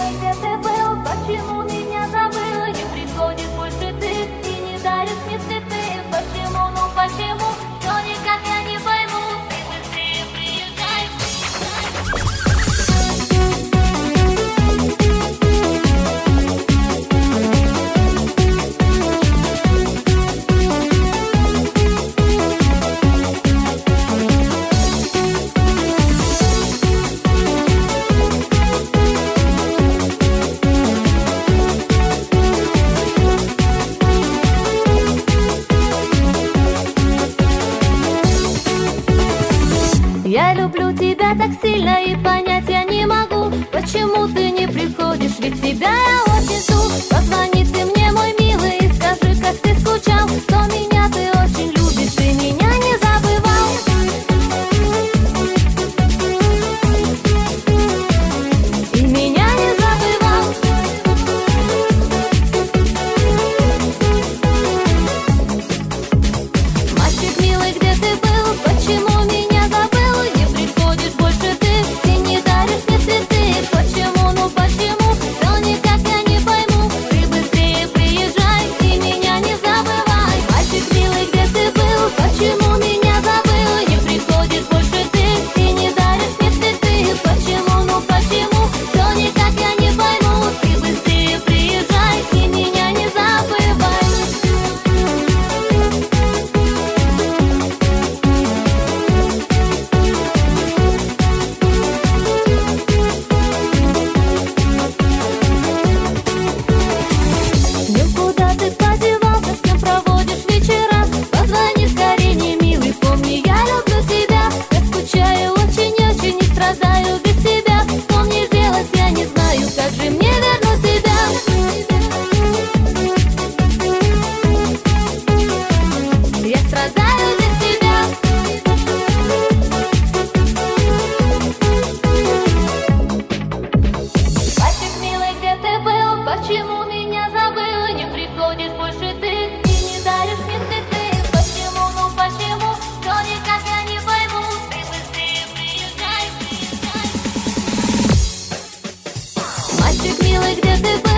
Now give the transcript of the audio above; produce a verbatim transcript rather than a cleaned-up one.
милый, где ты был? Почему меня забыл? Не приходишь больше ты и не даришь мне цветы. Почему, ну почему? Все никак я не пойму. Ты быстрее приезжай, Я люблю тебя так сильно и понять я не могу, почему ты не приходишь, ведь тебя я очень жду. Позвони ты мне, мой милый, и скажи, как ты скучал, что меня ты очень любишь и меня не забывал. И меня не забывал. Мальчик милый, где ты был? Почему меня забыл? Не приходишь больше ты и не даришь мне цветы. Почему, ну почему? Все никак я не пойму. Ты быстрее приезжай и меня не забывай. Мальчик милый, где ты был? Почему меня забыл? Не приходишь больше ты и не даришь мне цветы. Почему, ну почему? Все никак я не пойму. Ты быстрее приезжай и меня не забывай. Ну куда ты подевался, с кем проводишь вечера? Позвони скорее, не милый, помни, я люблю тебя. Я скучаю очень-очень и страдаю без тебя. Что мне делать, я не знаю, как же мне вернуть тебя? Я страдаю без тебя. мальчик милый, где ты был? Почему меня забыл? Не приходишь больше ты и не даришь мне цветы. Почему, ну почему? Все никак я не пойму. Ты быстрее приезжай, приезжай. Мальчик милый, где ты был?